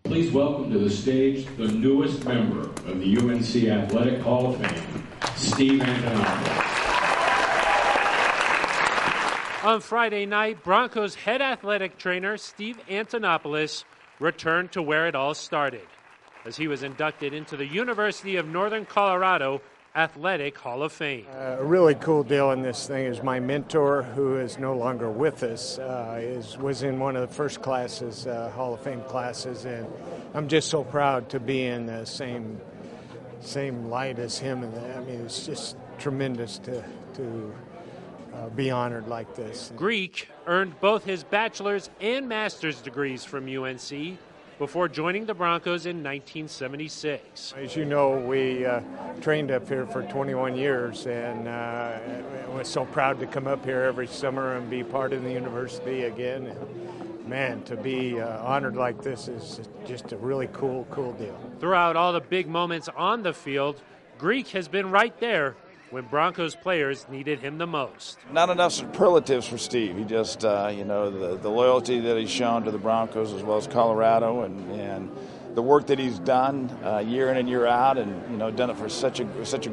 Please welcome to the stage the newest member of the UNC Athletic Hall of Fame, Steve Antonopoulos. On Friday night, Broncos head athletic trainer Steve Antonopoulos returned to where it all started, as he was inducted into the University of Northern Colorado Athletic Hall of Fame. A really cool deal in this thing is my mentor, who is no longer with us, was in one of the first classes, Hall of Fame classes, and I'm just so proud to be in the same light as him. And I mean, it's just tremendous to be honored like this. Greek earned both his bachelor's and master's degrees from UNC before joining the Broncos in 1976. As you know, we trained up here for 21 years, and we're so proud to come up here every summer and be part of the university again. And, man, to be honored like this is just a really cool deal. Throughout all the big moments on the field, Greek has been right there when Broncos players needed him the most. Not enough superlatives for Steve. He just, the loyalty that he's shown to the Broncos as well as Colorado, and the work that he's done year in and year out, and done it for such a